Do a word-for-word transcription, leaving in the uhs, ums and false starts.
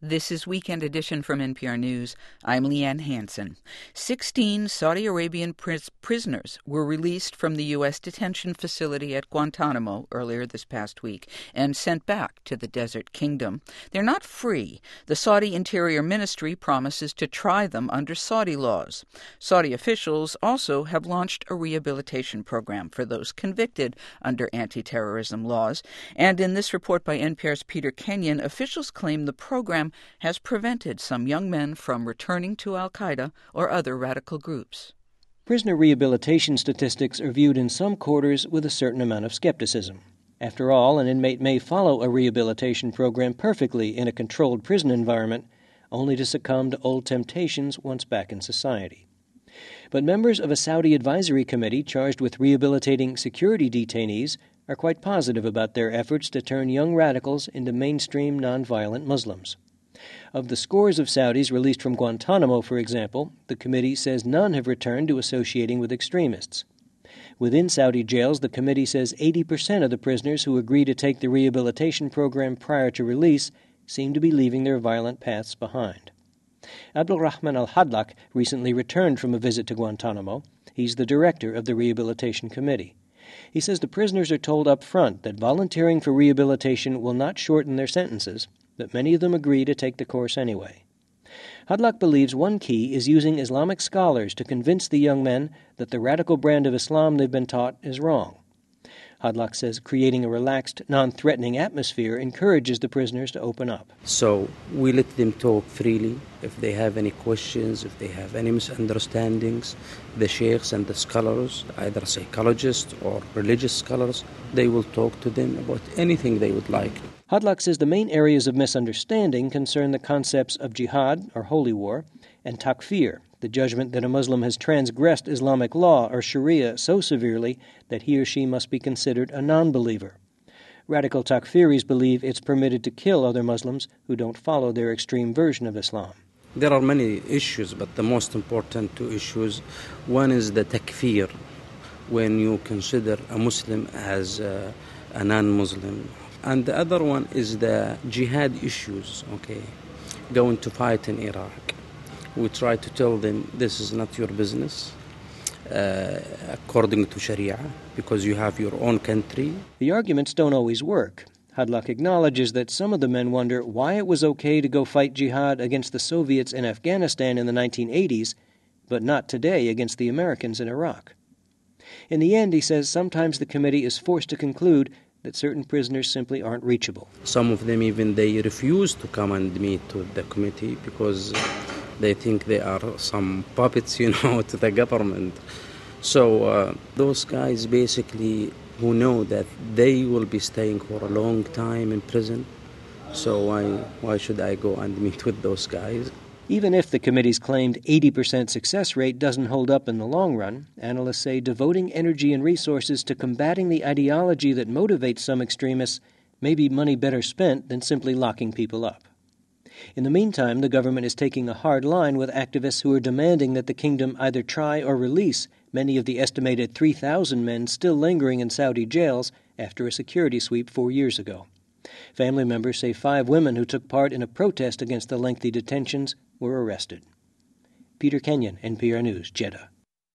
This is Weekend Edition from N P R News. I'm Leanne Hansen. Sixteen Saudi Arabian pris- prisoners were released from the U S detention facility at Guantanamo earlier this past week and sent back to the Desert Kingdom. They're not free. The Saudi Interior Ministry promises to try them under Saudi laws. Saudi officials also have launched a rehabilitation program for those convicted under anti-terrorism laws. And in this report by N P R's Peter Kenyon, officials claim the program has prevented some young men from returning to al-Qaeda or other radical groups. Prisoner rehabilitation statistics are viewed in some quarters with a certain amount of skepticism. After all, an inmate may follow a rehabilitation program perfectly in a controlled prison environment, only to succumb to old temptations once back in society. But members of a Saudi advisory committee charged with rehabilitating security detainees are quite positive about their efforts to turn young radicals into mainstream nonviolent Muslims. Of the scores of Saudis released from Guantanamo, for example, the committee says none have returned to associating with extremists. Within Saudi jails, the committee says eighty percent of the prisoners who agree to take the rehabilitation program prior to release seem to be leaving their violent paths behind. Abdulrahman al-Hadlaq recently returned from a visit to Guantanamo. He's the director of the Rehabilitation Committee. He says the prisoners are told up front that volunteering for rehabilitation will not shorten their sentences, but many of them agree to take the course anyway. Hadlaq believes one key is using Islamic scholars to convince the young men that the radical brand of Islam they've been taught is wrong. Hadlaq says creating a relaxed, non-threatening atmosphere encourages the prisoners to open up. So we let them talk freely. If they have any questions, if they have any misunderstandings, the sheikhs and the scholars, either psychologists or religious scholars, they will talk to them about anything they would like. Hadlaq says the main areas of misunderstanding concern the concepts of jihad, or holy war, and takfir, the judgment that a Muslim has transgressed Islamic law or Sharia so severely that he or she must be considered a non-believer. Radical takfiris believe it's permitted to kill other Muslims who don't follow their extreme version of Islam. There are many issues, but the most important two issues, one is the takfir, when you consider a Muslim as a, a non-Muslim. And the other one is the jihad issues, okay, going to fight in Iraq. We try to tell them this is not your business, uh, according to Sharia, because you have your own country. The arguments don't always work. Hadlaq acknowledges that some of the men wonder why it was okay to go fight jihad against the Soviets in Afghanistan in the nineteen eighties, but not today against the Americans in Iraq. In the end, he says sometimes the committee is forced to conclude that certain prisoners simply aren't reachable. Some of them even they refuse to come and meet with the committee because they think they are some puppets, you know, to the government. So uh, those guys basically who know that they will be staying for a long time in prison, so why why should I go and meet with those guys? Even if the committee's claimed eighty percent success rate doesn't hold up in the long run, analysts say devoting energy and resources to combating the ideology that motivates some extremists may be money better spent than simply locking people up. In the meantime, the government is taking a hard line with activists who are demanding that the kingdom either try or release many of the estimated three thousand men still lingering in Saudi jails after a security sweep four years ago. Family members say five women who took part in a protest against the lengthy detentions were arrested. Peter Kenyon, N P R News, Jeddah.